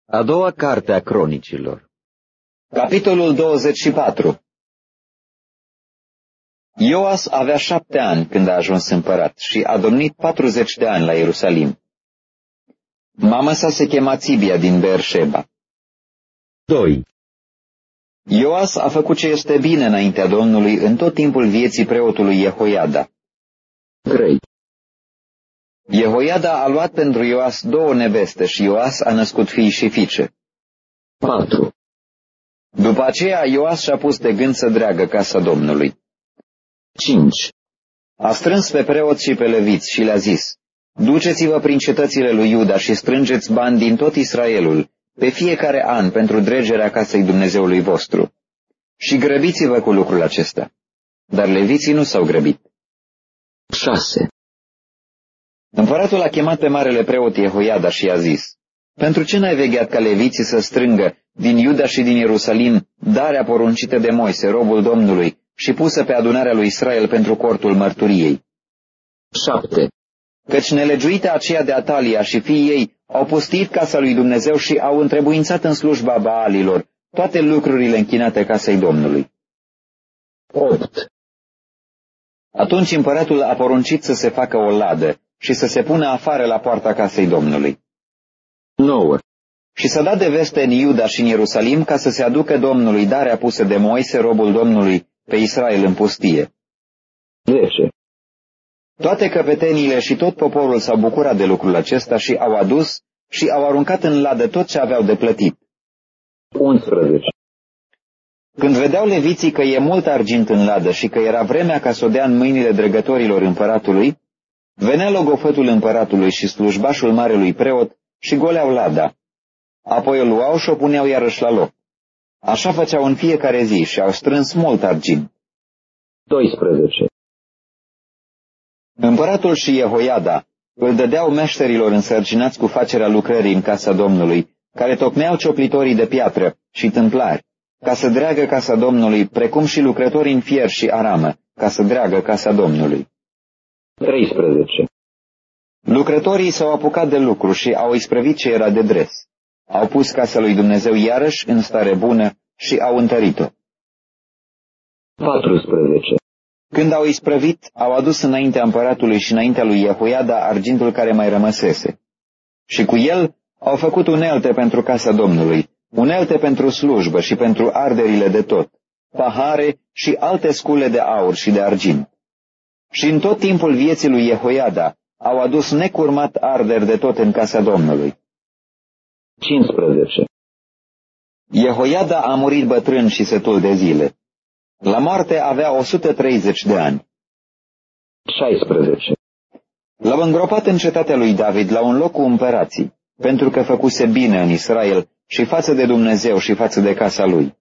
A doua carte a Cronicilor. Capitolul 24. Ioas avea 7 ani când a ajuns împărat și a domnit 40 de ani la Ierusalim. Mama sa se chema Țibia din Beersheba. 2. Ioas a făcut ce este bine înaintea Domnului în tot timpul vieții preotului Jehoiada. 3. Jehoiada a luat pentru Ioas 2 neveste și Ioas a născut fii și fiice. 4. După aceea Ioas și-a pus de gând să dreagă casa Domnului. 5. A strâns pe preoți și pe leviți și le-a zis: duceți-vă prin cetățile lui Iuda și strângeți bani din tot Israelul, pe fiecare an, pentru dregerea casei Dumnezeului vostru. Și grăbiți-vă cu lucrul acesta. Dar leviții nu s-au grăbit. 6. Împăratul a chemat pe marele preot Jehoiada și i-a zis: pentru ce n-ai vegheat ca leviții să strângă din Iuda și din Ierusalim darea poruncită de Moise, robul Domnului, și pusă pe adunarea lui Israel pentru cortul mărturiei? 7. Căci nelegiuita aceea de Atalia și fiii ei au pustit casa lui Dumnezeu și au întrebuințat în slujba Baalilor toate lucrurile închinate casei Domnului. 8. Atunci împăratul a poruncit să se facă o ladă și să se pună afară la poarta casei Domnului. 9. Și s-a dat de veste în Iuda și în Ierusalim ca să se aducă Domnului darea pusă de Moise, robul Domnului, pe Israel în pustie. 10. Toate căpeteniile și tot poporul s-au bucurat de lucrul acesta și au adus și au aruncat în ladă tot ce aveau de plătit. 11. Când vedeau leviții că e mult argint în ladă și că era vremea ca să o dea în mâinile dregătorilor împăratului, venea logofătul împăratului și slujbașul marelui preot și goleau lada. Apoi o luau și o puneau iarăși la loc. Așa făceau în fiecare zi și au strâns mult argint. 12. Împăratul și Jehoiada îl dădeau meșterilor însărcinați cu facerea lucrării în casa Domnului, care tocmeau cioplitorii de piatră și tâmplari, ca să dreagă casa Domnului, precum și lucrătorii în fier și aramă, ca să dreagă casa Domnului. 13. Lucrătorii s-au apucat de lucru și au isprăvit ce era de dres. Au pus casa lui Dumnezeu iarăși în stare bună și au întărit-o. 14. Când au isprăvit, au adus înaintea împăratului și înaintea lui Jehoiada argintul care mai rămăsese. Și cu el au făcut unelte pentru casa Domnului, unelte pentru slujbă și pentru arderile de tot, pahare și alte scule de aur și de argint. Și în tot timpul vieții lui Jehoiada au adus necurmat arderi de tot în casa Domnului. 15. Jehoiada a murit bătrân și setul de zile. La moarte avea 130 de ani. 16. L-au îngropat în cetatea lui David la un loc cu împărații, pentru că făcuse bine în Israel și față de Dumnezeu și față de casa lui.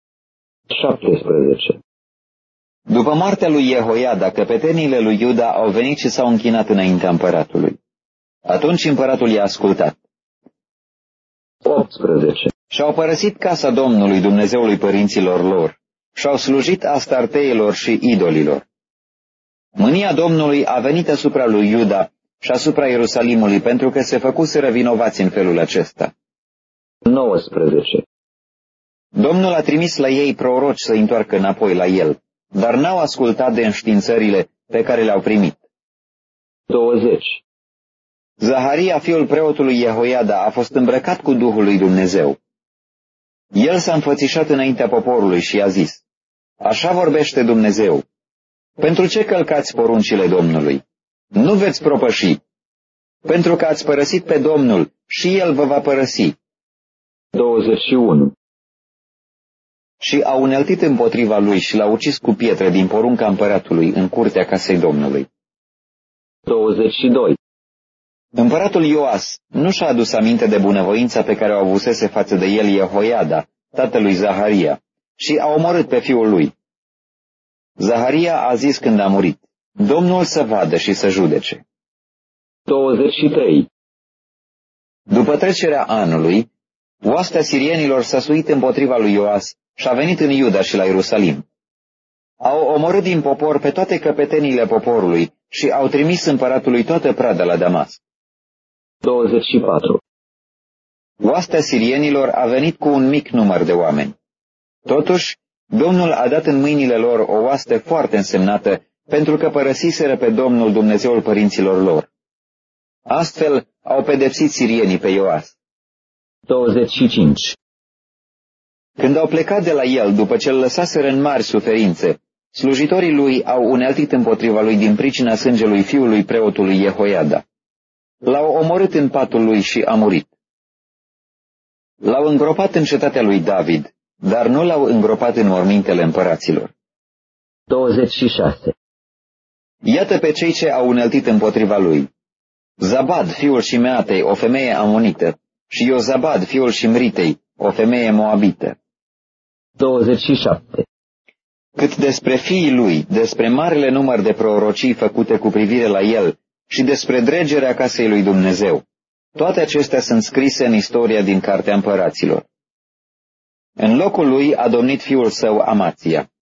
17. După moartea lui Jehoiada, căpeteniile lui Iuda au venit și s-au închinat înaintea împăratului. Atunci împăratul i-a ascultat. 18. Și-au părăsit casa Domnului, Dumnezeului părinților lor, și-au slujit astarteilor și idolilor. Mânia Domnului a venit asupra lui Iuda și asupra Ierusalimului, pentru că se făcuseră vinovați în felul acesta. 19. Domnul a trimis la ei proroci să întoarcă înapoi la el, dar n-au ascultat de înștiințările pe care le-au primit. 20. Zaharia, fiul preotului Jehoiada, a fost îmbrăcat cu Duhul lui Dumnezeu. El s-a înfățișat înaintea poporului și i-a zis: așa vorbește Dumnezeu. Pentru ce călcați poruncile Domnului? Nu veți propăși. Pentru că ați părăsit pe Domnul și El vă va părăsi. 21. Și au uneltit împotriva lui și l-au ucis cu pietre din porunca împăratului în curtea casei Domnului. 22. Împăratul Ioas nu și-a adus aminte de bunăvoința pe care o avusese față de el Jehoiada, tatălui Zaharia, și a omorât pe fiul lui. Zaharia a zis când a murit: Domnul să vadă și să judece. 23. După trecerea anului, oastea sirienilor s-a suit împotriva lui Ioas și a venit în Iuda și la Ierusalim. Au omorât din popor pe toate căpeteniile poporului și au trimis împăratului toată prada la Damasc. 24. Oastea sirienilor a venit cu un mic număr de oameni. Totuși, Domnul a dat în mâinile lor o oaste foarte însemnată, pentru că părăsiseră pe Domnul Dumnezeul părinților lor. Astfel au pedepsit sirienii pe Ioas. 25. Când au plecat de la el, după ce îl lăsaseră în mari suferințe, slujitorii lui au uneltit împotriva lui din pricina sângelui fiului preotului Jehoiada. L-au omorât în patul lui și a murit. L-au îngropat în cetatea lui David, dar nu l-au îngropat în mormintele împăraților. 26. Iată pe cei ce au uneltit împotriva lui: Zabad, fiul Șimeatei, o femeie amonită, și Iozabad, fiul Șimritei, o femeie moabită. 27. Cât despre fiii lui, despre marele număr de prorocii făcute cu privire la el și despre dregerea casei lui Dumnezeu, toate acestea sunt scrise în istoria din Cartea Împăraților. În locul lui a domnit fiul său Amația.